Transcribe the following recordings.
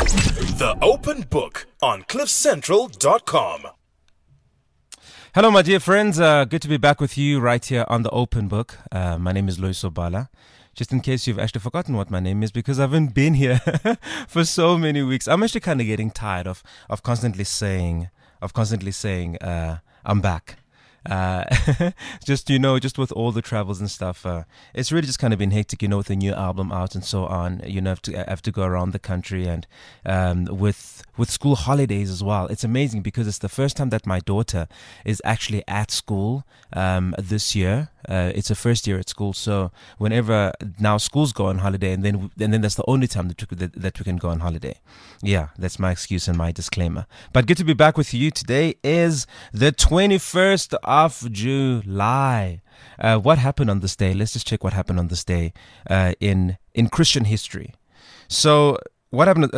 The Open Book on CliffCentral.com. Hello, my dear friends. Good to be back with you right here on The Open Book. My name is Loyiso Bala. Just in case you've actually forgotten what my name is, because I haven't been here for so many weeks. I'm actually kind of getting tired of constantly saying, I'm back. Just with all the travels and stuff, it's really just kind of been hectic, with a new album out and so on. Have to go around the country, and with school holidays as well. It's amazing because it's the first time that my daughter is actually at school this year. It's her first year at school, so whenever now schools go on holiday, and then that's the only time that we can go on holiday. Yeah, that's my excuse and my disclaimer. But good to be back with you. Today is the 21st of July. What happened on this day? Let's just check what happened on this day in Christian history. So what happened?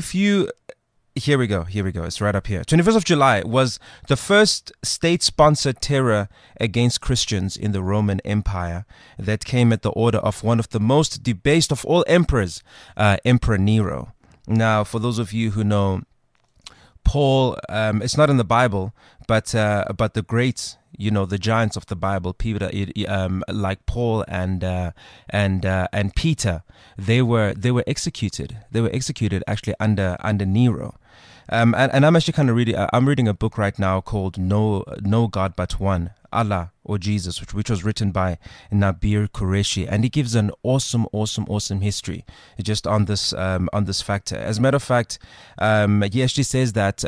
Here we go. It's right up here. 21st of July was the first state-sponsored terror against Christians in the Roman Empire that came at the order of one of the most debased of all emperors, Emperor Nero. Now, for those of you who know Paul, it's not in the Bible, but the greats, the giants of the Bible, people like Paul and Peter, they were executed. They were executed actually under Nero. And I'm actually kind of reading a book right now called No God But One, Allah or Jesus, which was written by Nabir Qureshi, and he gives an awesome history just on this factor. As a matter of fact, he actually says that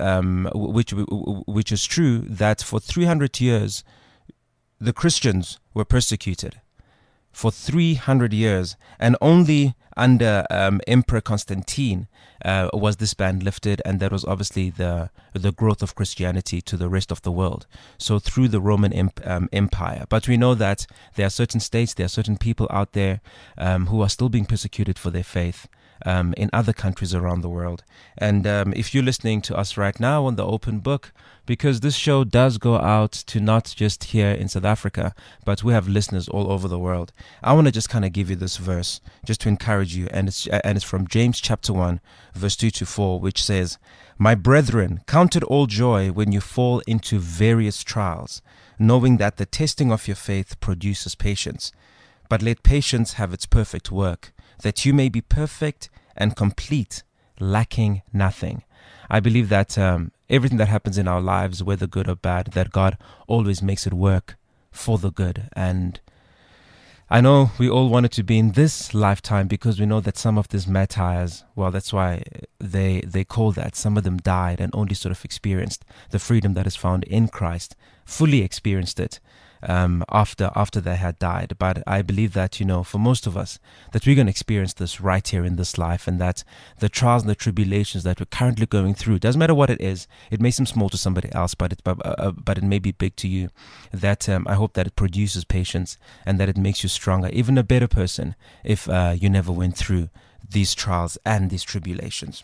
which is true, that for 300 years the Christians were persecuted. For 300 years, and only under Emperor Constantine was this ban lifted, and that was obviously the growth of Christianity to the rest of the world. So through the Roman Empire. But we know that there are certain states, there are certain people out there who are still being persecuted for their faith in other countries around the world. And if you're listening to us right now on The Open Book, because this show does go out to not just here in South Africa, but we have listeners all over the world, I want to just kind of give you this verse just to encourage you, and it's from James chapter 1 verse 2 to 4, which says, "My brethren, count it all joy when you fall into various trials, knowing that the testing of your faith produces patience. But let patience have its perfect work, that you may be perfect and complete, lacking nothing." I believe that everything that happens in our lives, whether good or bad, that God always makes it work for the good. And I know we all want it to be in this lifetime, because we know that some of these martyrs, well, that's why they call that, some of them died and only sort of experienced the freedom that is found in Christ, fully experienced it after they had died. But I believe that, for most of us, that we're going to experience this right here in this life, and that the trials and the tribulations that we're currently going through, doesn't matter what it is, it may seem small to somebody else, but it may be big to you, that I hope that it produces patience and that it makes you stronger, even a better person, if you never went through these trials and these tribulations.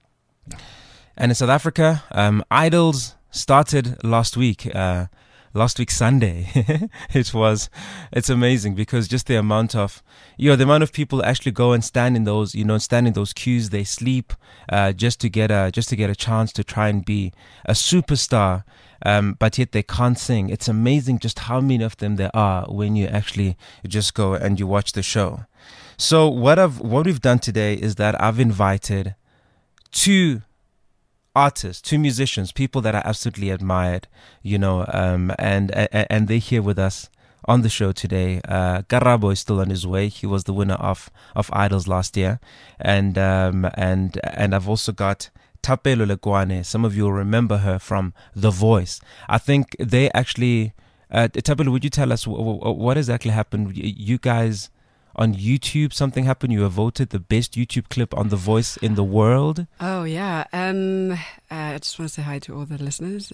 And in South Africa, Idols started last week Sunday. It's amazing, because just the amount of people actually go and stand in those queues. They sleep just to get a chance to try and be a superstar, but yet they can't sing. It's amazing just how many of them there are when you actually just go and you watch the show. So what we've done today is that I've invited two artists, two musicians, people that I absolutely admired, and they're here with us on the show today. Karabo is still on his way. He was the winner of Idols last year, and I've also got Thapelo Lekwane. Some of you will remember her from The Voice. I think they actually, Thapelo, would you tell us what exactly happened? You guys, on YouTube, something happened. You were voted the best YouTube clip on The Voice in the world. Oh, yeah. I just want to say hi to all the listeners.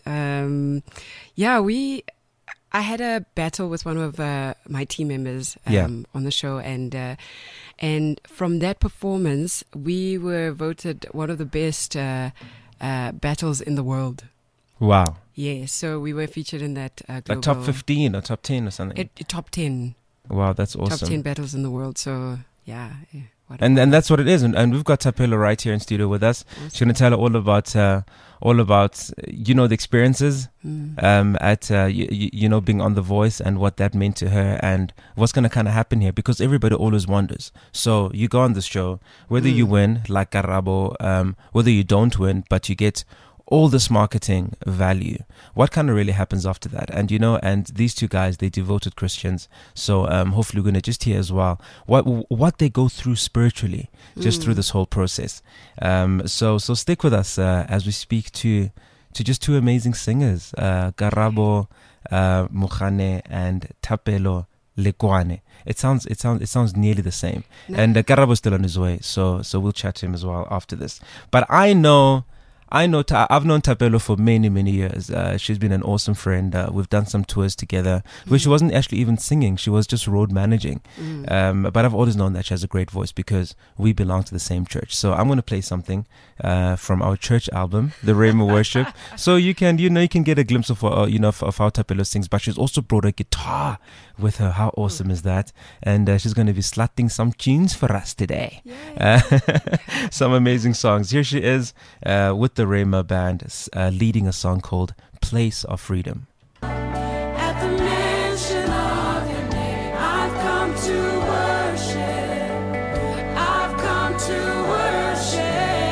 I had a battle with one of my team members on the show, and from that performance, we were voted one of the best battles in the world. Wow. Yeah, so we were featured in that global... Like top 15 or top 10 or something? Top 10. Wow, that's awesome. Top 10 battles in the world, so yeah, it And that's what it is. And we've got Thapelo right here in studio with us. Awesome. She's going to tell all about the experiences at being on The Voice and what that meant to her and what's going to kind of happen here, because everybody always wonders. So you go on this show, whether you win like Karabo, whether you don't win, but you get all this marketing value, what kind of really happens after that? And and these two guys, they devoted Christians, so hopefully we're going to just hear as well what they go through spiritually just through this whole process. So stick with us as we speak to just two amazing singers, Karabo Mokgane and Thapelo Lekwane. It sounds nearly the same. No. And Karabo's still on his way, so we'll chat to him as well after this. But I've known Thapelo for many, many years. She's been an awesome friend. We've done some tours together where she wasn't actually even singing. She was just road managing. But I've always known that she has a great voice because we belong to the same church. So I'm going to play something from our church album, The Rhema Worship. So you can get a glimpse of of how Thapelo sings. But she's also brought a guitar with her. How awesome is that? And she's going to be slotting some tunes for us today. Some amazing songs. Here she is with the Rhema Band leading a song called Place of Freedom. At the mention of your name, I've come to worship. I've come to worship.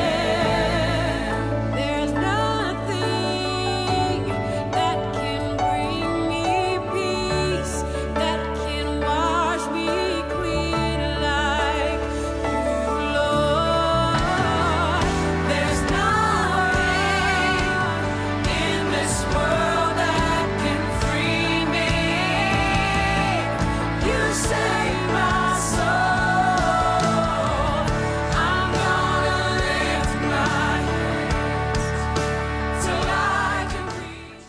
There's nothing that can bring me peace, that can wash me clean like you, Lord. There's nothing in this world that can free me. You save my soul. I'm gonna lift my hands till I can reach.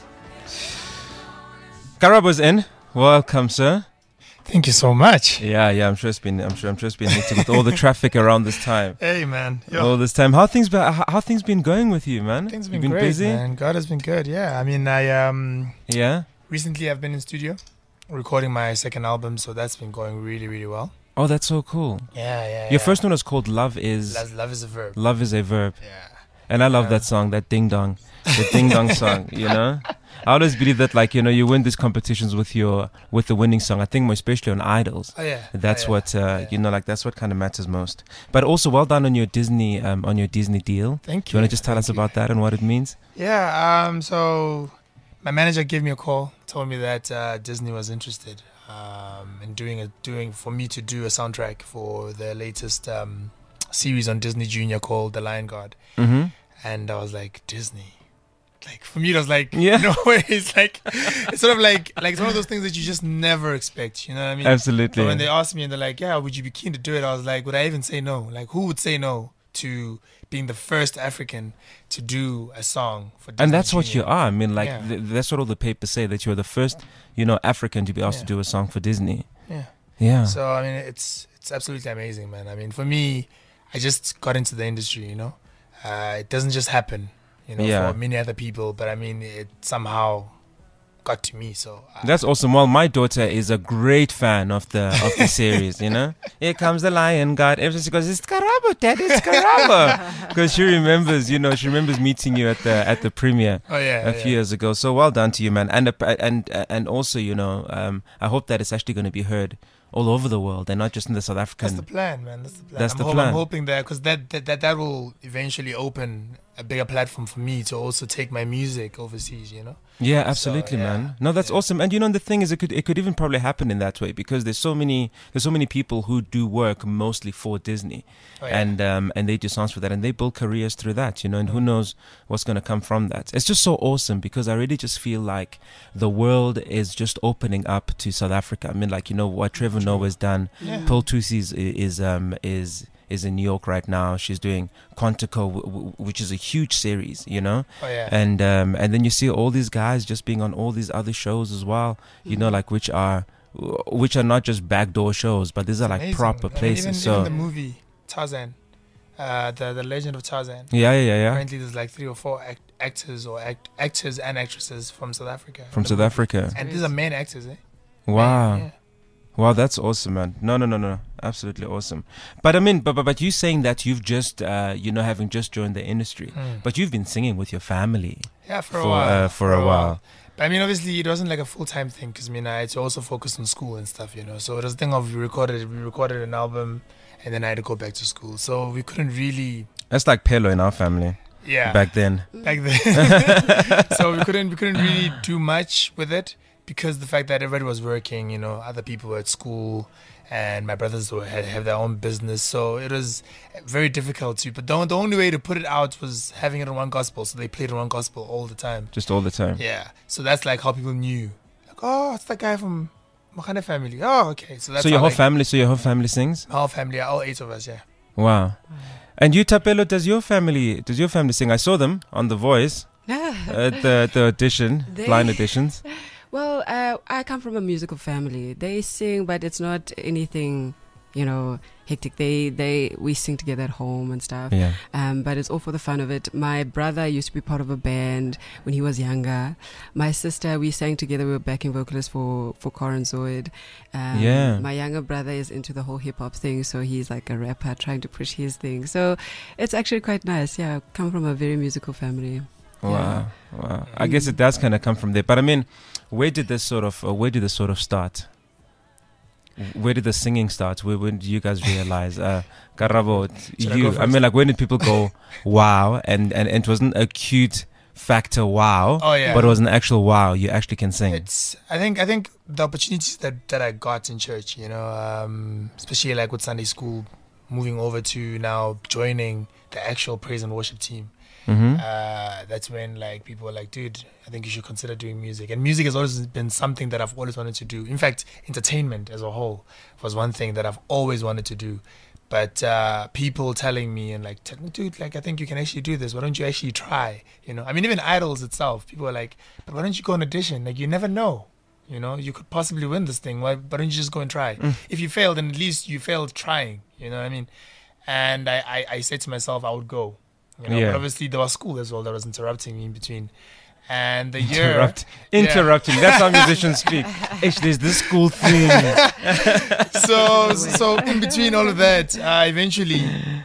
Karabo's in. Welcome, sir. Thank you so much. Yeah. I'm sure it's been hectic with all the traffic around this time. Hey, man. Yo. All this time. How things been going with you, man? Things have You've been been great, busy? man. God has been good. Yeah. I mean, Yeah. recently I've been in studio recording my second album, so that's been going really, really well. Oh, that's so cool. Yeah. Your first one was called Love Is Love is a verb. Love is a Verb. Yeah. And I love Yeah. that song, that ding dong. The ding dong song, I always believe that, you win these competitions with the winning song. I think more especially on Idols. Oh, yeah. That's Oh, yeah. what that's what kind of matters most. But also, well done on your Disney deal. Thank Do you want to just tell us about that and what it means? Yeah. So my manager gave me a call, told me that Disney was interested in doing for me to do a soundtrack for the latest series on Disney Junior called The Lion Guard. Mm-hmm. And I was like, Disney. Like, for me, it was like, Yeah. no way. It's sort of like it's one of those things that you just never expect. You know what I mean? Absolutely. But when they asked me and they're like, yeah, would you be keen to do it? I was like, would I even say no? Like, who would say no to being the first African to do a song for Disney And that's what Junior? you are. I mean, Yeah. that's what all the papers say, that you're the first, African to be asked to do a song for Disney. Yeah. Yeah. So, I mean, it's absolutely amazing, man. I mean, for me, I just got into the industry, It doesn't just happen, Yeah. for many other people, but I mean, it somehow got to me. So That's awesome. Well, my daughter is a great fan of the series. Here comes the Lion Guard. Ever since she goes, it's Karabo, Dad, it's Karabo, because she remembers, meeting you at the premiere a few years ago. So well done to you, man. And also, I hope that it's actually going to be heard all over the world and not just in the South African. That's the plan, man. That's the plan. That's the plan. I'm hoping that, because that will eventually open a bigger platform for me to also take my music overseas. Yeah, absolutely, So, yeah. man. No, that's awesome. And the thing is, it could even probably happen in that way, because there's so many people who do work mostly for Disney, Oh, yeah. and they do songs for that, and they build careers through that, and who knows what's going to come from that. It's just so awesome, because I really just feel like the world is just opening up to South Africa. I mean, what Trevor Noah's done. Yeah. Pearl Thusi is in New York right now. She's doing Quantico, which is a huge series, Oh, yeah. and then you see all these guys just being on all these other shows as well, which are not just backdoor shows, but these are like Amazing. proper I mean, places. even the movie Tarzan, the Legend of Tarzan. Yeah. Apparently, there's like 3 or 4 actors and actresses from South Africa. From South Africa. And these are main actors, eh? Wow. Yeah. Wow, that's awesome, man. No. Absolutely awesome. But I mean, but you saying that you've just, having just joined the industry, but you've been singing with your family Yeah, for a while. For a while. But I mean, obviously, it wasn't like a full-time thing because I had to also focus on school and stuff, So it was a thing of we recorded an album, and then I had to go back to school. So we couldn't really. That's like Pelo in our family. Yeah. Back then. So we couldn't really do much with it because the fact that everybody was working, other people were at school, and my brothers have their own business. So it was very difficult to. But the only way to put it out was having it on One Gospel. So they played on One Gospel all the time. Just all the time. Yeah. So that's like how people knew. Like, oh, it's that guy from Makane family. Oh, okay. So that's your whole family sings? Our whole family, all 8 of us, yeah. Wow. And you, Thapelo, does your family sing? I saw them on The Voice at the audition, blind auditions. Well, I come from a musical family. They sing, but it's not anything, hectic. We sing together at home and stuff. Yeah. But it's all for the fun of it. My brother used to be part of a band when he was younger. My sister, we sang together. We were backing vocalists for Corin Zoid. My younger brother is into the whole hip hop thing, so he's like a rapper trying to push his thing. So it's actually quite nice. Yeah, I come from a very musical family. Wow. I guess it does kind of come from there. But I mean, where did this sort of start? Where did the singing start? When did you guys realize, Karabo, I mean, like, when did people go, wow, and it wasn't a cute factor wow, but it was an actual wow, you actually can sing. I think the opportunities that I got in church, especially like with Sunday school, moving over to now joining the actual praise and worship team. That's when like people were like, dude, I think you should consider doing music. And music has always been something that I've always wanted to do. In fact, entertainment as a whole was one thing that I've always wanted to do. But people telling me and like, dude, like, I think you can actually do this. Why don't you actually try? I mean, even Idols itself, people are like, but why don't you go on audition? Like, you never know. You could possibly win this thing. Why don't you just go and try? If you fail, then at least you failed trying. You know what I mean? And I said to myself, I would go. But obviously there was school as well that was interrupting me in between. And the year interrupting. That's how musicians speak. There's this school thing. So in between all of that, eventually,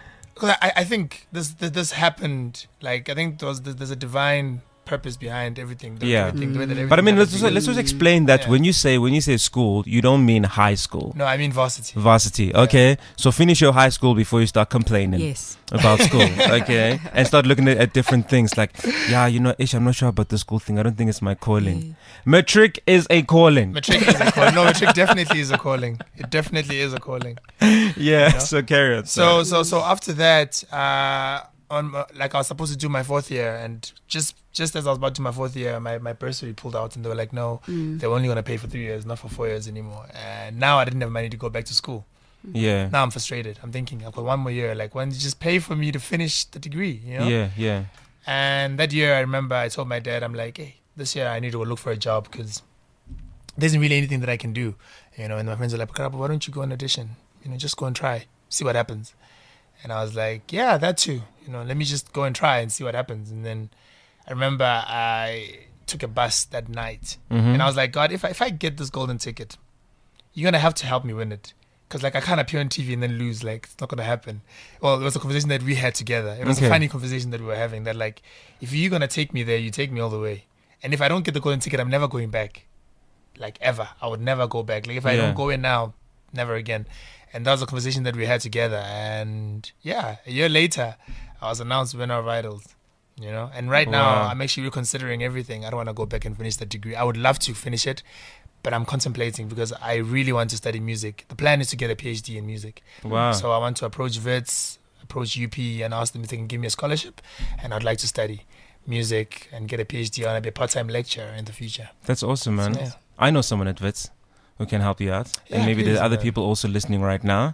I think this happened. Like, I think there's a divine purpose behind everything. The way that everything but I mean, let's happened. just explain that when you say school, you don't mean high school. No, I mean varsity. Varsity, okay. Yeah. So finish your high school before you start complaining about school, okay? And start looking at different things like, I'm not sure about the school thing. I don't think it's my calling. Matric is a calling. Matric is a calling. No, matric definitely is a calling. It definitely is a calling. Yeah. So carry on. So after that, I was supposed to do my 4th year, and just as I was about to do my 4th year, my bursary pulled out, and they were like, no, they're only going to pay for 3 years, not for 4 years anymore. And now I didn't have money to go back to school. Yeah. Now I'm frustrated. I'm thinking, I've got 1 more year. Like, why don't you just pay for me to finish the degree, Yeah. And that year, I remember I told my dad, I'm like, hey, this year I need to go look for a job because there isn't really anything that I can do. And my friends are like, why don't you go on audition? Just go and try, see what happens. And I was like, yeah, that too. Let me just go and try and see what happens. And then I remember I took a bus that night. And I was like, God, if I get this golden ticket, you're going to have to help me win it. Because I can't appear on TV and then lose. Like, it's not going to happen. Well, it was a conversation that we had together. It was a funny conversation that we were having. That like, if you're going to take me there, you take me all the way. And if I don't get the golden ticket, I'm never going back. Like, ever. I would never go back. Like, if I don't go in now, never again. And that was a conversation that we had together. And a year later, I was announced winner of Idols. And right now, I'm actually reconsidering everything. I don't want to go back and finish the degree. I would love to finish it, but I'm contemplating because I really want to study music. The plan is to get a PhD in music. Wow. So I want to approach Wits, approach UP, and ask them if they can give me a scholarship. And I'd like to study music and get a PhD and be a part-time lecturer in the future. That's awesome, man. So, I know someone at Wits who can help you out, and maybe there's other people also listening right now,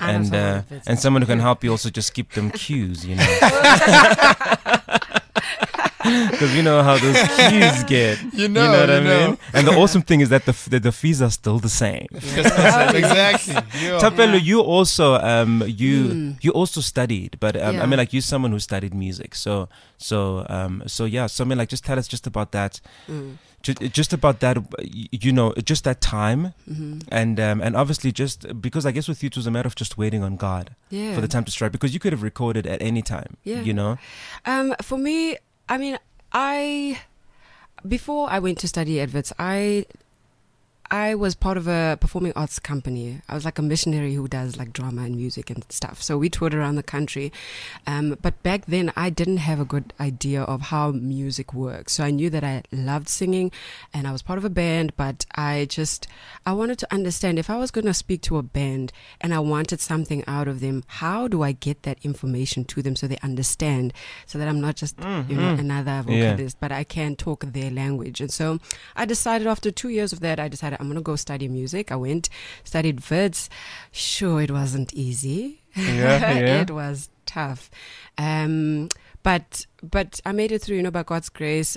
and someone who can help you also just keep them cues, because you know how those cues get. You know what I know. mean? And the awesome thing is that the fees are still the same. Exactly. Yo. Tapelo, you also you also studied, but I Yeah. mean, like, you're someone who studied music, so yeah. So I mean, like, just tell us just about that, just about that, you know, just that time, and obviously just because I guess with you it was a matter of just waiting on God Yeah. for the time to strike, because you could have recorded at any time, Yeah. you know. For me, I mean, before I went to study adverts, I was part of a performing arts company. I was like a missionary who does like drama and music and stuff. So we toured around the country. But back then I didn't have a good idea of how music works. So I knew that I loved singing and I was part of a band, but I wanted to understand if I was going to speak to a band and I wanted something out of them, how do I get that information to them so they understand, so that I'm not just, another vocalist, but I can talk their language. And so I decided after 2 years of that, I'm going to go study music. I went, studied Wits. Sure, it wasn't easy. Yeah. It was tough. But I made it through, you know, by God's grace.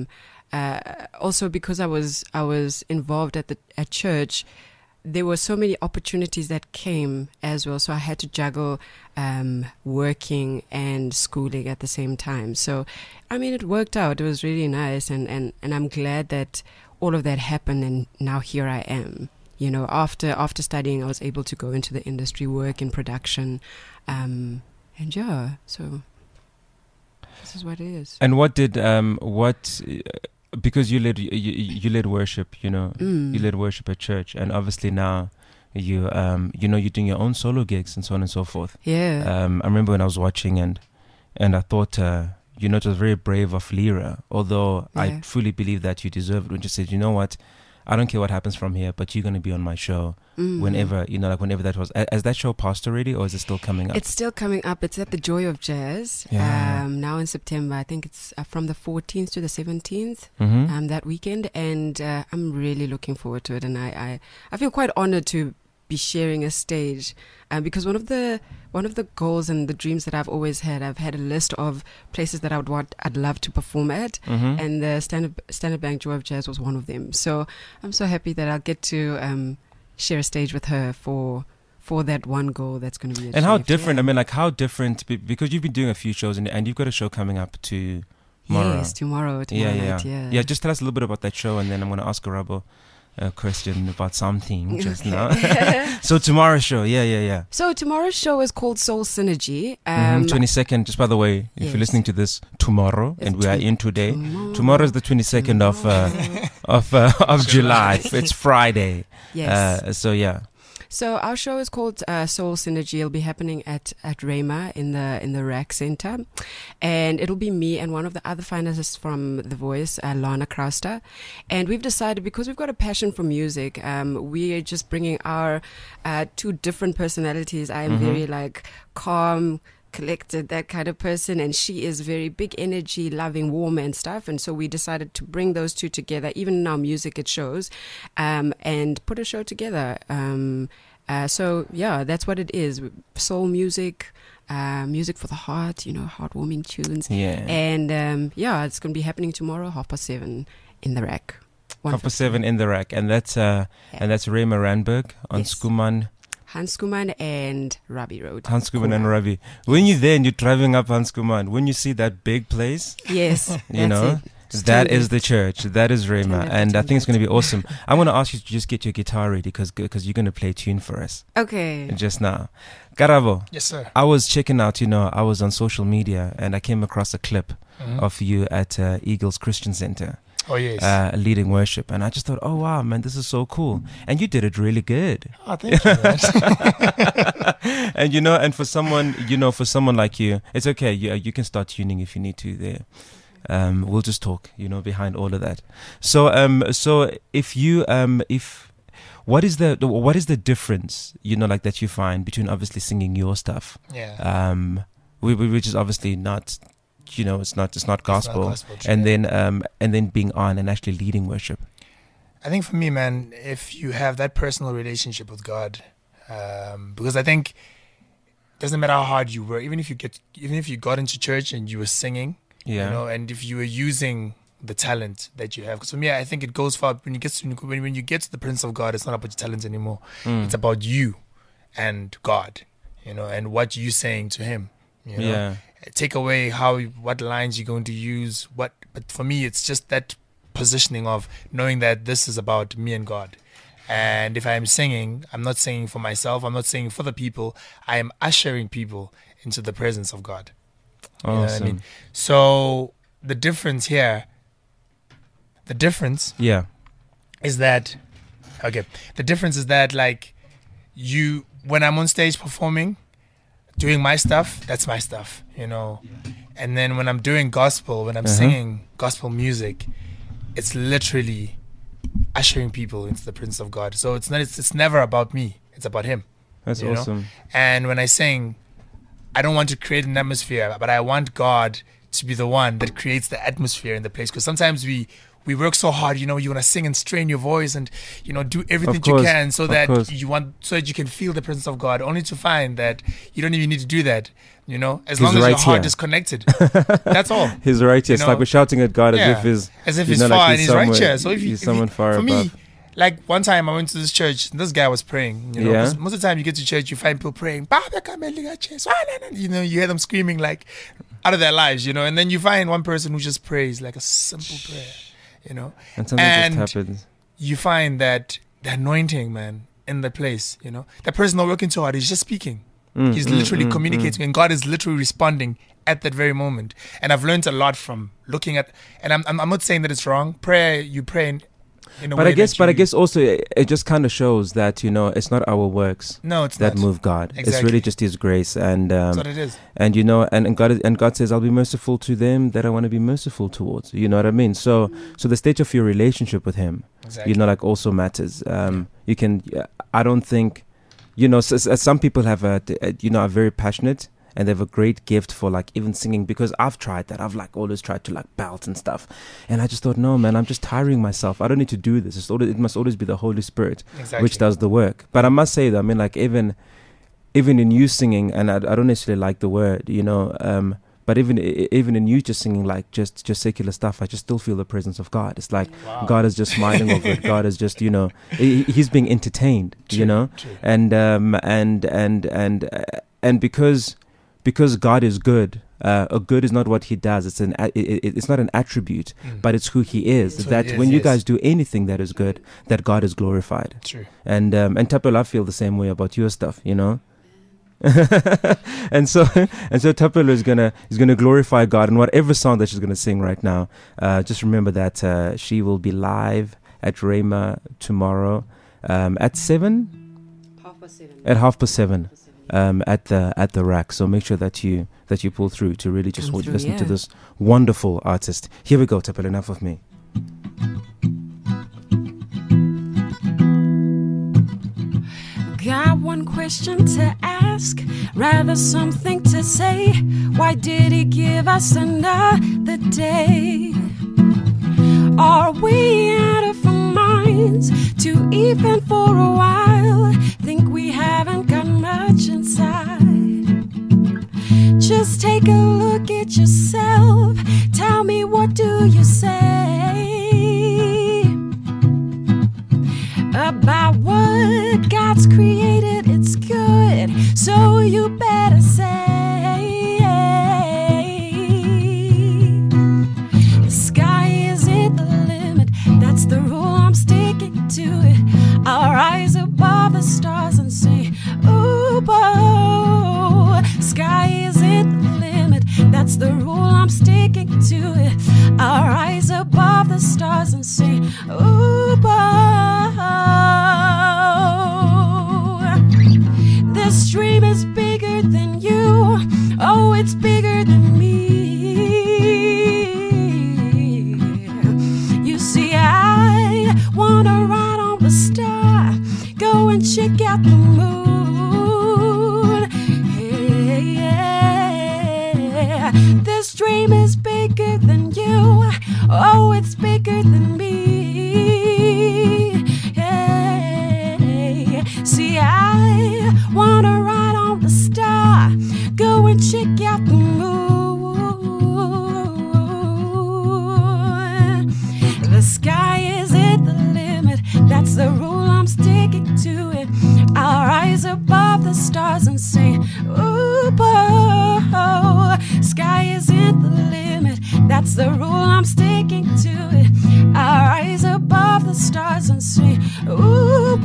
Also because I was involved at church, there were so many opportunities that came as well. So I had to juggle working and schooling at the same time. So, I mean, it worked out. It was really nice. And I'm glad that all of that happened, and now here I am. You know, after studying, I was able to go into the industry, work in production, and yeah. So this is what it is. And what did because you led worship, you know, you led worship at church, and obviously now you're doing your own solo gigs and so on and so forth. Yeah. I remember when I was watching and I thought, it was very brave of Lyra, although I fully believe that you deserve it when you said, you know what, I don't care what happens from here, but you're going to be on my show whenever, whenever that was. Has that show passed already, or is it still coming up? It's still coming up. It's at the Joy of Jazz. Yeah. Now in September. I think it's from the 14th to the 17th, that weekend. And I'm really looking forward to it. And I feel quite honored to be sharing a stage, because one of the goals and the dreams that I've always had, I've had a list of places that I'd love to perform at, and the Standard Bank Joy of Jazz was one of them. So I'm so happy that I'll get to share a stage with her for that one goal that's going to be achieved. And how different? Yeah. I mean, like, how different? Because you've been doing a few shows and you've got a show coming up tomorrow. Yes, tomorrow night. Yeah. Just tell us a little bit about that show, and then I'm going to ask Arabo a question about something just now. So tomorrow's show, yeah. So tomorrow's show is called Soul Synergy. 22nd, just by the way, if you're listening to this tomorrow, and we are in today, tomorrow is the 22nd of July. It's Friday. Yes. So our show is called Soul Synergy. It'll be happening at Rhema in the RAC Center, and it'll be me and one of the other finalists from The Voice, Lana Krauster. And we've decided, because we've got a passion for music, we are just bringing our two different personalities. I am very calm, collected, that kind of person, and she is very big energy, loving, warm and stuff. And so we decided to bring those two together, even in our music it shows, and put a show together. So that's what it is. Soul music, music for the heart, heartwarming tunes. And it's going to be happening tomorrow, 7:30 in the RAC. 7:30 in the RAC, and that's Rhema Randburg on Schoeman. Hans Schoeman and Rabi Road. Hans Schoeman and Rabi. When you're there and you're driving up Hans Schoeman, when you see that big place, yes, that is the church. That is Rhema, and I think it's going to be awesome. I'm going to ask you to just get your guitar ready because you're going to play a tune for us. Okay. Just now. Karabo. Yes, sir. I was checking out, I was on social media and I came across a clip of you at Eagles Christian Center. Oh, yes. Leading worship. And I just thought, oh, wow, man, this is so cool. And you did it really good. Oh, thank you, man. And, and for someone like you, it's okay. You can start tuning if you need to there. We'll just talk, behind all of that. So what is the difference, that you find between obviously singing your stuff? Yeah. Which is obviously not, it's not gospel, and then being on and actually leading worship. I think for me, man, if you have that personal relationship with God, because I think it doesn't matter how hard you were, even if you got into church and you were singing, Yeah. You know, and if you are using the talent that you have, because for me, I think it goes far. When you get to the presence of God, it's not about your talents anymore. It's about you and God, you know, and what you're saying to Him. You know? Yeah. Take away what lines you're going to use. But for me, it's just that positioning of knowing that this is about me and God. And if I am singing, I'm not singing for myself. I'm not singing for the people. I am ushering people into the presence of God. You know what I mean? So the difference here, Yeah. is that, like, when I'm on stage performing, doing my stuff, that's my stuff, you know. And then when I'm doing gospel, when I'm singing gospel music, it's literally ushering people into the presence of God. So it's never about me. It's about Him. That's you know? awesome. And when I sing, I don't want to create an atmosphere, but I want God to be the one that creates the atmosphere in the place. Because sometimes we work so hard, you know, you want to sing and strain your voice and, you know, do everything you can so that you can feel the presence of God, only to find that you don't even need to do that, you know, as long as your heart is connected. That's all. He's right here. It's know? like we're shouting at God as if he's far like and he's right here. So if someone far for above. me, like one time I went to this church, and this guy was praying, you know, Yeah. 'cause most of the time you get to church, you find people praying, you know, you hear them screaming like out of their lives, you know, and then you find one person who just prays like a simple prayer, you know, And something just happens. you find that the anointing, man, in the place, you know, that person not working too hard, he's just speaking. He's literally communicating, and God is literally responding at that very moment. And I've learned a lot from looking at, and I'm not saying that it's wrong. Prayer, you pray in a way. I guess also it just kind of shows that, you know, it's not our works it's that not. move God. Exactly. It's really just His grace, and That's what it is. and you know, and God says, "I'll be merciful to them that I want to be merciful towards." You know what I mean? So the state of your relationship with Him, Exactly. you know, like also matters. You can. I don't think, you know, some people have are very passionate. And they have a great gift for like even singing, because I've tried that. I've like always tried to like belt and stuff. And I just thought, no, man, I'm just tiring myself. I don't need to do this. It must always be the Holy Spirit which does the work. But I must say that, I mean, like even in you singing, and I don't necessarily like the word, you know, but even in you just singing like just secular stuff, I just still feel the presence of God. It's like God is just smiling over it. God is just, you know, He's being entertained, you know, and because God is good, good is not what He does. It's not an attribute, but it's who He is. When you guys do anything that is good, that God is glorified. True. And Tapelo, I feel the same way about your stuff, you know. and so Tapelo is gonna glorify God in whatever song that she's gonna sing right now. Just remember that she will be live at Rhema tomorrow at 7. 7:30. At 7:30. At the rack. So make sure that you pull through to really just listen to this wonderful artist. Here we go, Tapelo, enough of me. Got one question to ask, rather something to say. Why did He give us another day? Are we out of our minds to even for a while think we haven't got much inside? Just take a look at yourself. Tell me, what do you say about what God's created? It's good, so you better say the sky isn't the limit. That's the rule, I'm sticking to it. I'll rise above the stars and say, ooh, whoa. Sky isn't the limit. That's the rule, I'm sticking to it. I'll rise above the stars and say, ooh, whoa. This dream is bigger than you. Oh, it's bigger than me. You see, I wanna ride on the star, go and check out the moon. Yeah. This dream is bigger than you. Oh, it's bigger than me. Yeah. See, I wanna ride on the star, go and check out the moon. the rule, I'm sticking to it. I'll rise above the stars and sing, ooh, oh, sky isn't the limit. That's the rule, I'm sticking to it. I'll rise above the stars and sing, ooh,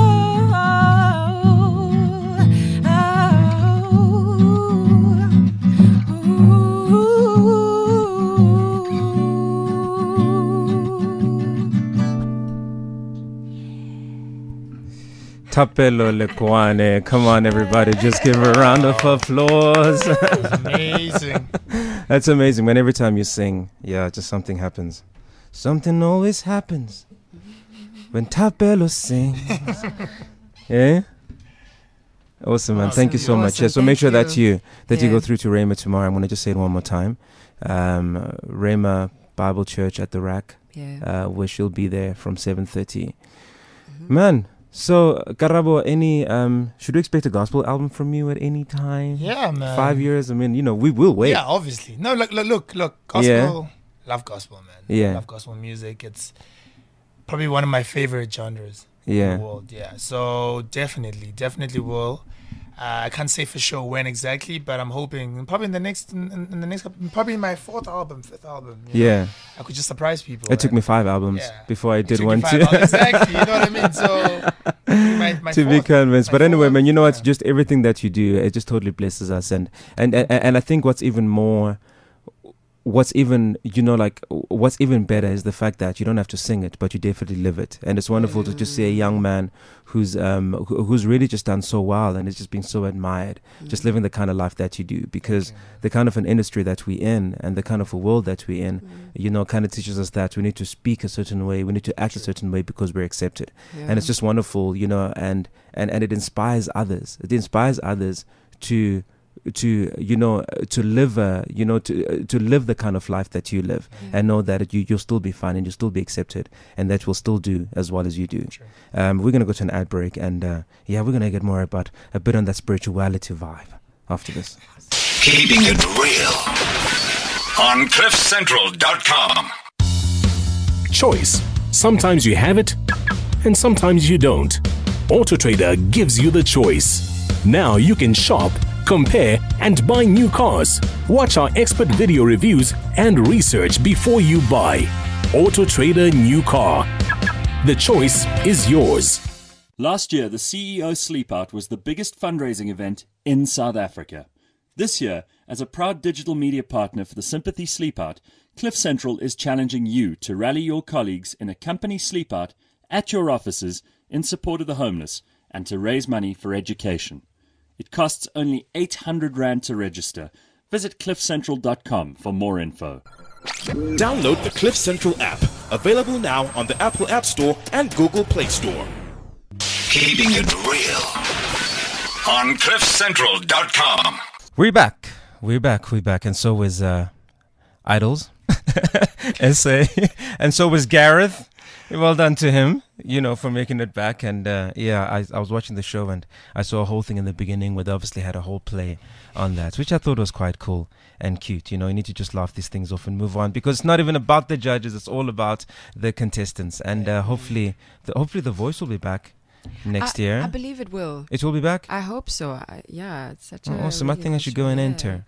Thapelo Lekwane. Come on, everybody, just give her a round of applause. Amazing. That's amazing, man. Every time you sing, yeah, just something happens. Something always happens when Thapelo sings. Yeah? Awesome, man. Thank you so much. Awesome. Yeah, so make sure Thank that you Yeah. go through to Rhema tomorrow. I'm going to just say it one more time. Rhema Bible Church at the Rack, Yeah. where she'll be there from 7:30. Man, so Karabo, any should we expect a gospel album from you at any time? Yeah, man. 5 years? I mean, we will wait. Yeah, obviously. No, look. Gospel. Yeah. Love gospel, man. Yeah. Love gospel music. It's probably one of my favorite genres in Yeah. the world. Yeah. So definitely will. I can't say for sure when exactly, but I'm hoping probably in the next probably in my fifth album. You know, Yeah. I could just surprise people. It took and- me 5 albums Yeah. before I It did took one me 5 too. albums. Exactly. You know what I mean? So my To be fourth- convinced. my But anyway, fourth- man, you know what? yeah. Just everything that you do, it just totally blesses us. And I think what's even better is the fact that you don't have to sing it, but you definitely live it. And it's wonderful to just see a young man who's really just done so well and is just being so admired, just living the kind of life that you do, because the kind of an industry that we're in and the kind of a world that we're in, kind of teaches us that we need to speak a certain way, we need to act a certain way because we're accepted. And it's just wonderful, and it inspires others. It inspires others to live the kind of life that you live, and know that you'll still be fine and you'll still be accepted, and that we'll still do as well as you do. Sure. We're gonna go to an ad break, and we're gonna get more about a bit on that spirituality vibe after this. Keeping it real on CliffCentral.com. Choice. Sometimes you have it, and sometimes you don't. AutoTrader gives you the choice. Now you can shop, compare, and buy new cars. Watch our expert video reviews and research before you buy. AutoTrader New Car. The choice is yours. Last year, the CEO Sleepout was the biggest fundraising event in South Africa. This year, as a proud digital media partner for the Sympathy Sleepout, Cliff Central is challenging you to rally your colleagues in a company sleepout at your offices in support of the homeless and to raise money for education. It costs only 800 Rand to register. Visit cliffcentral.com for more info. Download the Cliff Central app. Available now on the Apple App Store and Google Play Store. Keeping it real on CliffCentral.com. We're back. And so is Idols, SA, and so was Gareth. Well done to him, for making it back. And I was watching the show and I saw a whole thing in the beginning where they obviously had a whole play on that, which I thought was quite cool and cute. You need to just laugh these things off and move on, because it's not even about the judges, it's all about the contestants. And hopefully the voice will be back next year. I believe it will. It will be back? I hope so. It's such a Awesome. I really think I nice should go show, and yeah. enter.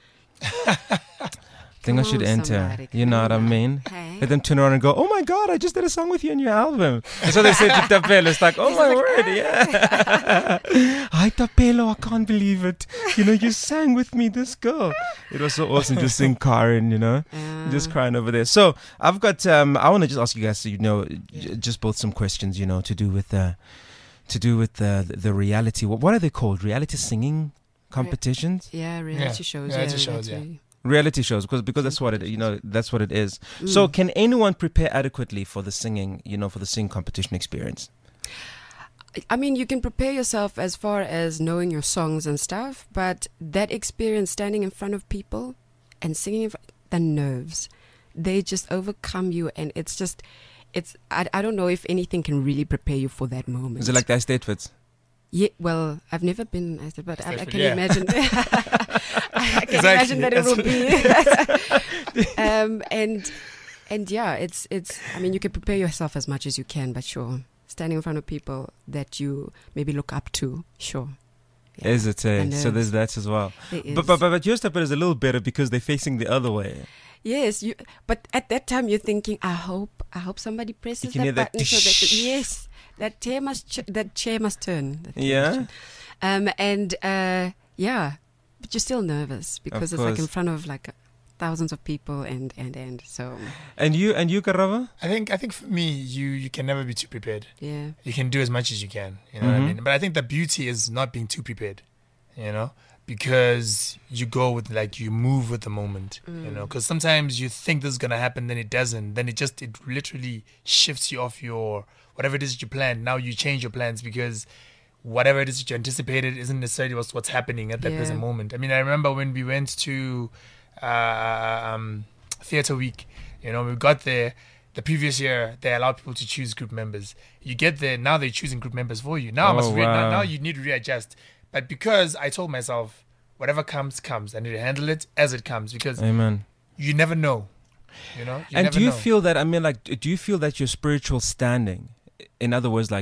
I think I Come should on, enter. somebody, You know what I come mean? Hey. Let them turn around and go, "Oh my God, I just did a song with you on your album." That's what they said to Thapelo. It's like, "Oh my word, yeah." Hi Thapelo, I can't believe it. You sang with me, this girl. It was so awesome just seeing Karen, just crying over there. So I've got, I want to just ask you guys, just both some questions, to do with the reality. What are they called? Reality singing competitions? Reality shows. Reality shows, yeah. Reality shows, because that's what that's what it is. So can anyone prepare adequately for the singing, for the singing competition experience? I mean, you can prepare yourself as far as knowing your songs and stuff, but that experience standing in front of people and singing, the nerves, they just overcome you, and I don't know if anything can really prepare you for that moment. Is it like the Estate Fits? Yeah, well, I've never been, but I can yeah. imagine. I can Exactly. imagine that it will be. And yeah, it's. I mean, you can prepare yourself as much as you can, but sure, standing in front of people that you maybe look up to. Sure. Yeah. Is it? And So there's that as well. There is. But your step is a little better because they're facing the other way. Yes, but at that time you're thinking, I hope somebody presses can hear that that button so that yes, that chair must turn. Yeah. Yeah, but you're still nervous because Of it's like in course. front of like thousands of people and so And you, Karava? I think for me, you can never be too prepared. yeah. You can do as much as you can. You know what I mean? But I think the beauty is not being too prepared. You know, because you go with you move with the moment. You know, because sometimes you think this is gonna happen, then it doesn't. Then it literally shifts you off your whatever it is that you planned. Now you change your plans because whatever it is that you anticipated isn't necessarily what's happening at that Yeah. present moment. I mean, I remember when we went to Theatre Week. You know, we got there. The previous year, they allowed people to choose group members. You get there, now they're choosing group members for you. Now now you need to readjust. But because I told myself, whatever comes, I need to handle it as it comes because Amen. you never know. You know? You And never do you know. feel that, do you feel that your spiritual standing, in other words,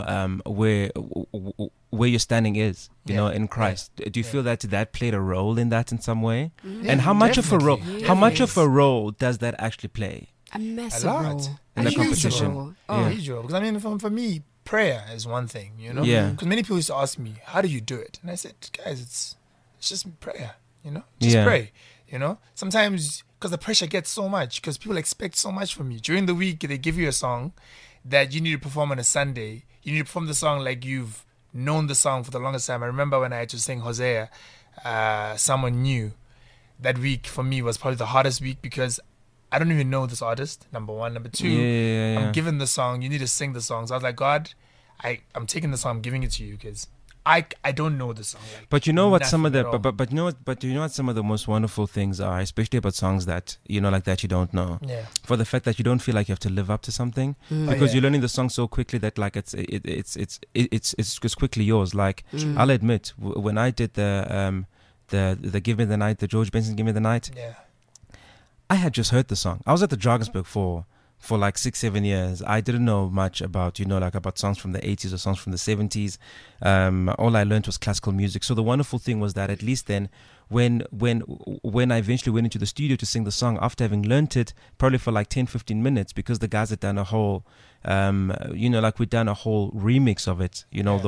where your standing is, you know, in Christ, do you feel that played a role in that in some way? And how much of a role, definitely. how much of a role does that actually play? A massive lot. role. In A the huge competition. role. Oh, Oh, huge role. Because I mean, for me, prayer is one thing, you know? Yeah. Because many people used to ask me, how do you do it? And I said, guys, it's just prayer, you know? Just Yeah. pray, you know? Sometimes, because the pressure gets so much, because people expect so much from you. During the week, they give you a song that you need to perform on a Sunday. You need to perform the song like you've known the song for the longest time. I remember when I had to sing Hosea, Someone New. That week, for me, was probably the hardest week because I don't even know this artist, number one. Number two, Yeah. I'm given the song. You need to sing the song. So I was like, God, I'm taking the song. I'm giving it to you because I don't know the song. Like, But you know what some of the nothing at all. but you know what some of the most wonderful things are, especially about songs that that you don't know. Yeah. For the fact that you don't feel like you have to live up to something Mm. because yeah. you're learning the song so quickly that it's just quickly yours. Like I'll admit, when I did the Give Me the Night, the George Benson Give Me the Night, Yeah. I had just heard the song. I was at the Drakensberg for like 6-7 years. I didn't know much about about songs from the 80s or songs from the 70s. All I learned was classical music. So the wonderful thing was that at least then, when I eventually went into the studio to sing the song, after having learnt it probably for like 10-15 minutes, because the guys had done a whole we'd done a whole remix of it,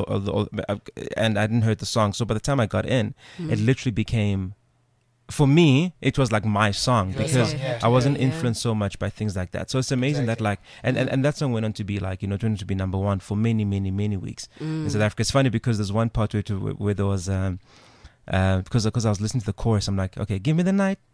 and I didn't hear the song. So by the time I got in, it literally became, for me, it was like my song Your because song, yeah. I wasn't Yeah. influenced so much by things like that. So it's amazing that and that song went on to be turned to be number one for many, many, many weeks in South Africa. It's funny because there's one part where there was because I was listening to the chorus, I'm like, okay, give me the night.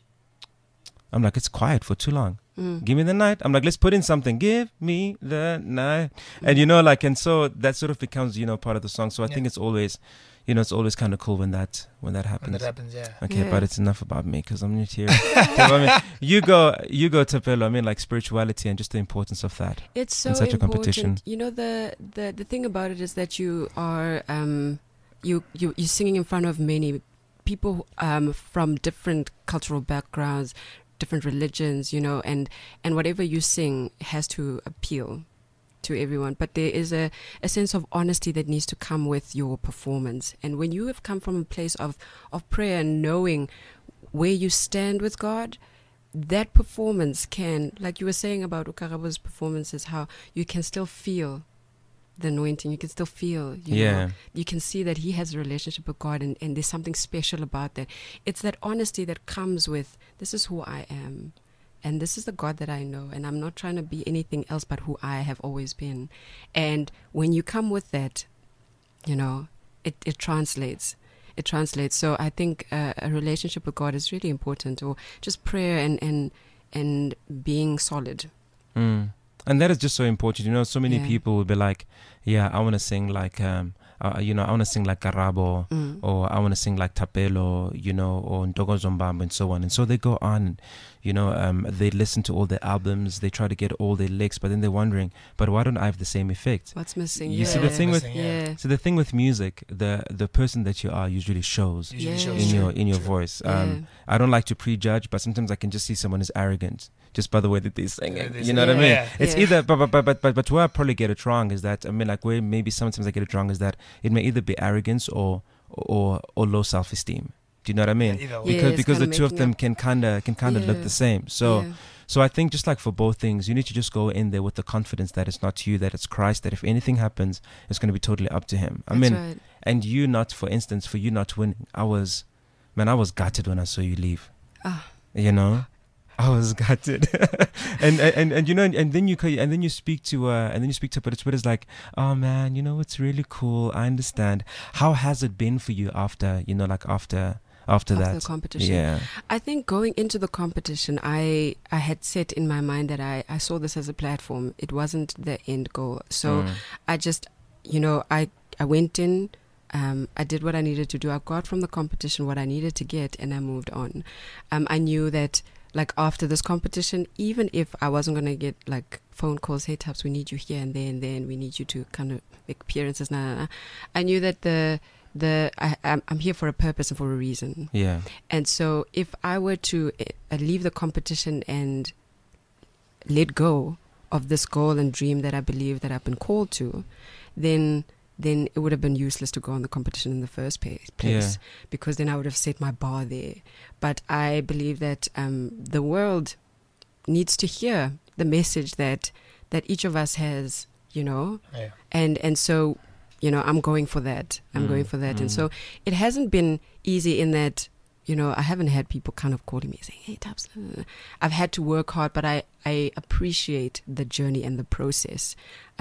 I'm like, it's quiet for too long. Give me the night. I'm like, let's put in something. Give me the night. And and so that sort of becomes part of the song. So I think it's always it's always kind of cool when that happens. When that happens, yeah. Okay, Yeah. but it's enough about me because I'm not here. You go, Tapelo. I mean, like spirituality and just the importance of that. It's so in such a important. competition. You know, the thing about it is that you are you're singing in front of many people from different cultural backgrounds, different religions, and whatever you sing has to appeal to everyone. But there is a sense of honesty that needs to come with your performance. And when you have come from a place of prayer and knowing where you stand with God, that performance can, like you were saying about Ukaraba's performances, how you can still feel the anointing, you can still feel, you can see that he has a relationship with God, and there's something special about that. It's that honesty that comes with, this is who I am, and this is the God that I know, and I'm not trying to be anything else but who I have always been. And when you come with that, it translates. It translates. So I think a relationship with God is really important, or just prayer and being solid. And that is just so important. So many Yeah. people will be like, yeah, I want to sing like you know, I want to sing like Karabo, or I want to sing like Tapelo, you know, or Ntokozombamba and so on. And so they go on, you know, they listen to all the albums, they try to get all their licks, but then they're wondering, but why don't I have the same effect? What's missing? You see the thing with yeah. so the thing with music, the person that you are usually shows in your voice. I don't like to prejudge, but sometimes I can just see someone is arrogant just by the way that they're singing. You know what I mean? Yeah. It's either but where I probably get it wrong is that, I mean, like, where maybe sometimes I get it wrong is that it may either be arrogance or low self-esteem. Do you know what I mean? Because the two of them can kind of look the same. So I think just like for both things, you need to just go in there with the confidence that it's not you, that it's Christ, that if anything happens, it's going to be totally up to Him. I mean, right. And you not, for instance, for you not winning, I was gutted when I saw you leave. You know, I was gutted, and you know, and then you speak to but it's like, oh man, you know, it's really cool. I understand. How has it been for you after, you know, like after that the competition? Yeah, I think going into the competition, I had set in my mind that I saw this as a platform. It wasn't the end goal. So I just, you know, I went in. I did what I needed to do. I got from the competition what I needed to get, and I moved on. I knew that, like, after this competition, even if I wasn't going to get, like, phone calls, hey, Taps, we need you here and there, and then we need you to kind of make appearances, I knew that I'm here for a purpose and for a reason. Yeah. And so if I were to leave the competition and let go of this goal and dream that I believe that I've been called to, then it would have been useless to go on the competition in the first place, because then I would have set my bar there. But I believe that the world needs to hear the message that each of us has, you know, and so, you know, I'm going for that. And so it hasn't been easy in that, you know, I haven't had people kind of calling me saying, hey, Taps. I've had to work hard, but I appreciate the journey and the process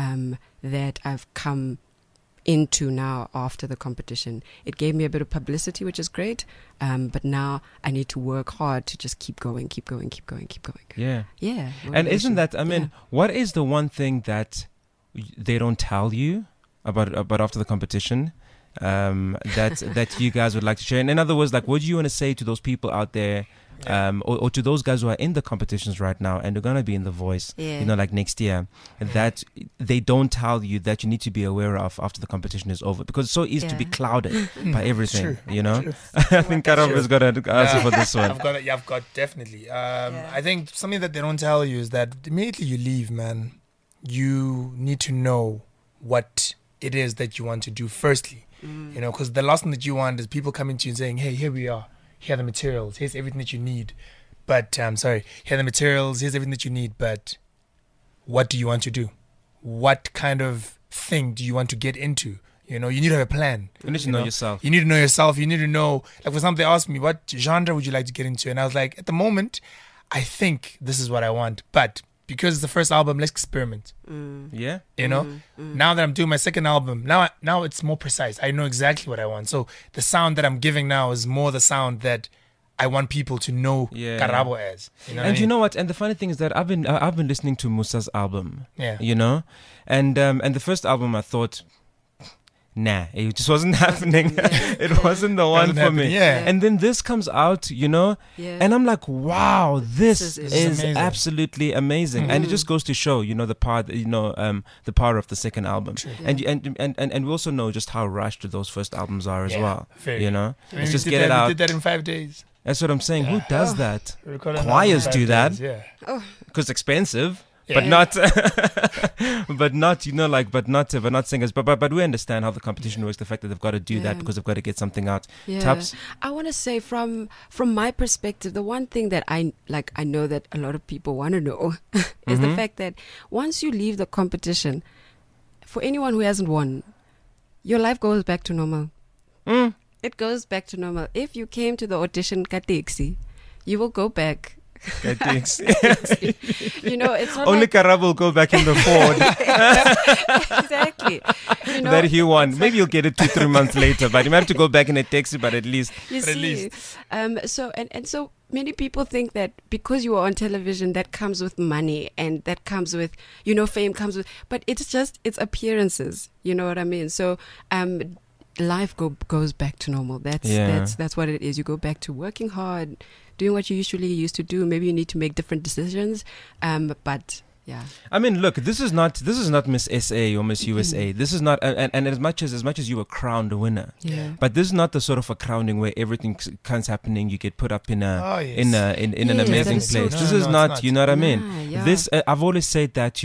that I've come into now after the competition. It gave me a bit of publicity, which is great, but now I need to work hard to just keep going. Yeah. And isn't that, I mean, what is the one thing that they don't tell you about after the competition that you guys would like to share? And in other words, like, what do you want to say to those people out there, or to those guys who are in the competitions right now and are going to be in The Voice, you know, like next year, that they don't tell you that you need to be aware of after the competition is over? Because it's so easy to be clouded by everything, you know? I think Karabo has got to answer for this one. I've got definitely. I think something that they don't tell you is that immediately you leave, man, you need to know what it is that you want to do firstly. You know, because the last thing that you want is people coming to you and saying, hey, here we are. Here are the materials. Here's everything that you need. But, here are the materials. Here's everything that you need. But what do you want to do? What kind of thing do you want to get into? You know, you need to have a plan. You need to know yourself. You need to know yourself. You need to know, like, for example, they asked me, what genre would you like to get into? And I was like, at the moment, I think this is what I want. But because it's the first album, let's experiment. Yeah. You know, now that I'm doing my second album, now it's more precise. I know exactly what I want. So the sound that I'm giving now is more the sound that I want people to know Karabo as. You know you know what? And the funny thing is that I've been listening to Musa's album. Yeah. You know, and the first album I thought, nah, it just wasn't happening. It wasn't the one for me. Yeah. And then this comes out, you know, and I'm like, wow, this is amazing. Absolutely amazing. And it just goes to show, you know, the power, the power of the second album. And we also know just how rushed those first albums are as well. Very. You know, I mean, let's just get it out. We did that in 5 days. That's what I'm saying. Who does that? Recorded Choirs in 5 do that. days, Because it's expensive. Yeah. But not, you know, like, but not singers. But we understand how the competition works. The fact that they've got to do that because they've got to get something out. Taps? I want to say from my perspective, the one thing that I know that a lot of people want to know is the fact that once you leave the competition, for anyone who hasn't won, your life goes back to normal. It goes back to normal. If you came to the audition Katexi, you will go back. You know, it's not only like Karabo will go back in the Ford. Exactly. You know, that he won. Maybe you'll get it 2-3 months later, but you might have to go back in a taxi. But at least, So many people think that because you are on television, that comes with money and that comes with, fame comes with, but it's appearances. You know what I mean? So, life goes back to normal. That's what it is. You go back to working hard, doing what you usually used to do. Maybe you need to make different decisions. But yeah. I mean, look, this is not Miss SA or Miss USA. This is not, and as much as you were crowned a winner, but this is not the sort of a crowning where everything comes happening. You get put up in an amazing place. This is not, you know what I mean? Yeah. This I've always said that,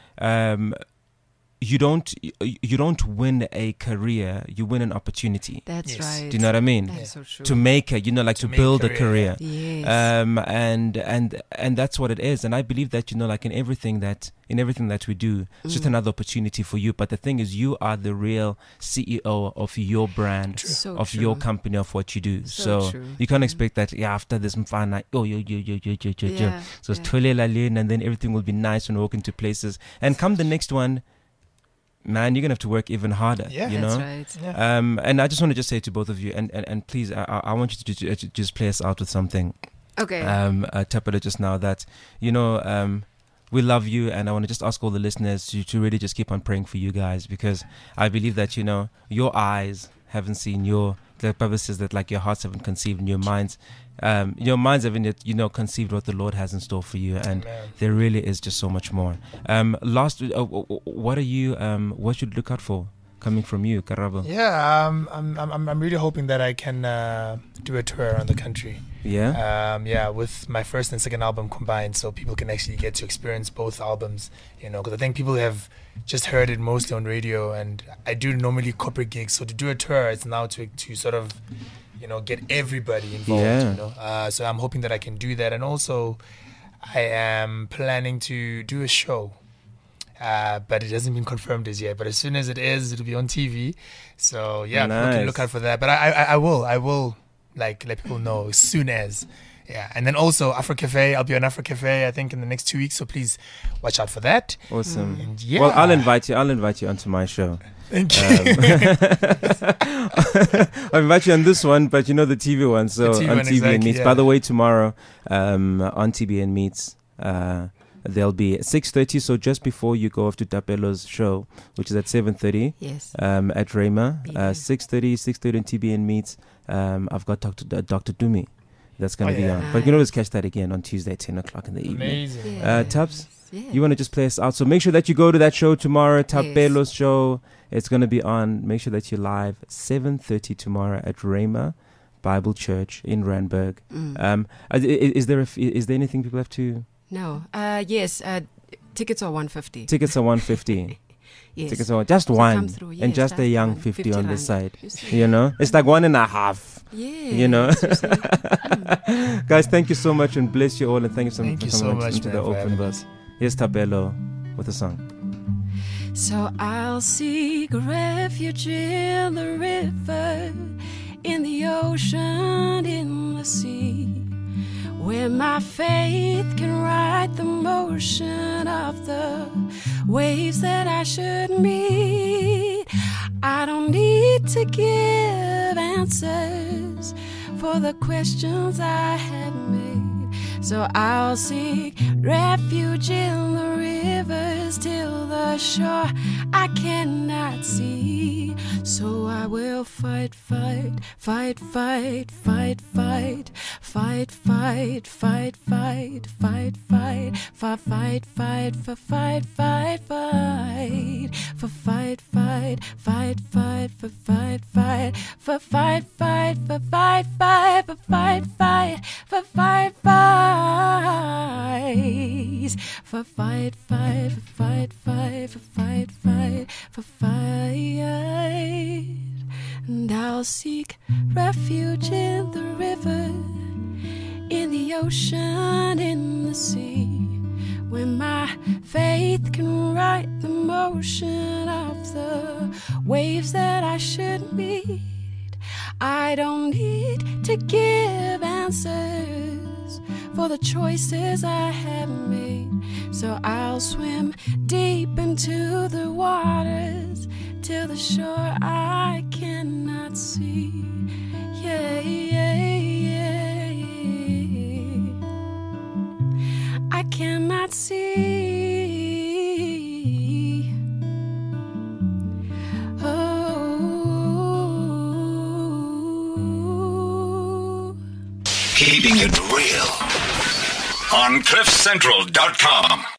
you don't win a career, you win an opportunity. That's right. Do you know what I mean? That's so true. To make to build a career. Yes. And that's what it is. And I believe that, like in everything that we do, it's just another opportunity for you. But the thing is, you are the real CEO of your brand, of your company, of what you do. So you can't expect that, after this mfana, so it's and then everything will be nice and walk into places. And come the next one, man, you're gonna have to work even harder. That's right. Yeah. And I just want to say to both of you, and please, I want you to just play us out with something. Okay. Tapelo just now that we love you, and I want to just ask all the listeners to really just keep on praying for you guys, because I believe that your eyes haven't seen the Bible says that like your hearts haven't conceived, and your minds haven't yet, conceived what the Lord has in store for you, and there really is just so much more. What are you? What should look out for coming from you, Karabo? Yeah, I'm really hoping that I can do a tour around the country. Yeah. With my first and second album combined, so people can actually get to experience both albums. Because I think people have just heard it mostly on radio, and I do normally corporate gigs. So to do a tour, it's now to sort of, get everybody involved. So I'm hoping that I can do that, and also I am planning to do a show. But it hasn't been confirmed as yet. But as soon as it is, it'll be on TV. So people can look out for that. But I will let people know as soon as. Yeah, and then also Afro Cafe. I'll be on Afro Cafe, I think, in the next 2 weeks. So please watch out for that. Awesome. And well, I'll invite you onto my show. Thank you. I'll invite you on this one, but the TV one. So the TV on one, TBN exactly, Meets. By the way, tomorrow on TBN Meets. There'll be 6:30, so just before you go off to Tapelo's show, which is at 7:30. Yes. At Rhema, 6:30 on TBN Meets. I've got Dr. Dumi. That's going to be on. But you can always catch that again on Tuesday, 10 o'clock in the evening. Amazing. Yes. Tubbs, you want to just play us out. So make sure that you go to that show tomorrow, Tapelo's show. It's going to be on. Make sure that you're live 7:30 tomorrow at Rhema Bible Church in Randburg. Is there anything people have to... No. Yes. Tickets are 150. Tickets are 150. Yes. Tickets are just So one, come through, and yes, just a that's young one. 50 on the 50 side. You see. It's like 1.5. Yeah. Guys, thank you so much, and bless you all, and thank you so Thank you much so much, into man, the for open having bus. us. Here's Tapelo with a song. So I'll seek refuge in the river, in the ocean, in the sea, where my faith can ride the motion of the waves that I should meet. I don't need to give answers for the questions I have made. So I'll seek refuge in the rivers till the shore I cannot see. So I will fight, fight, fight, fight, fight, fight, fight, fight, fight, fight, fight, fight, for fight, fight, for fight, fight, fight, for fight, fight, fight, fight, for fight, fight, for fight, fight, for fight, fight, for fight, fight, for fight, fight, for fight, fight, for fight, fight, for fight, fight, for fight. And I'll seek refuge in the river, in the ocean, in the sea, where my faith can ride the motion of the waves that I should meet. I don't need to give answers for the choices I have made. So I'll swim deep into the waters till the shore I cannot see. Yeah, yeah, yeah, yeah. cannot see. Oh. Keeping it real on CliffCentral.com.